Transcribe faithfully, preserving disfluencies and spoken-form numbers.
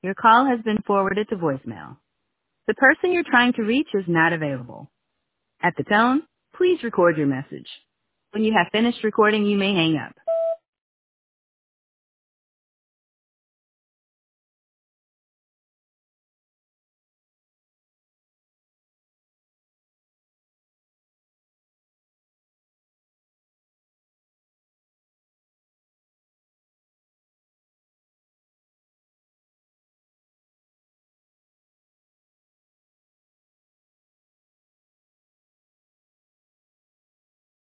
Your call has been forwarded to voicemail. The person you're trying to reach is not available. At the tone, please record your message. When you have finished recording, you may hang up.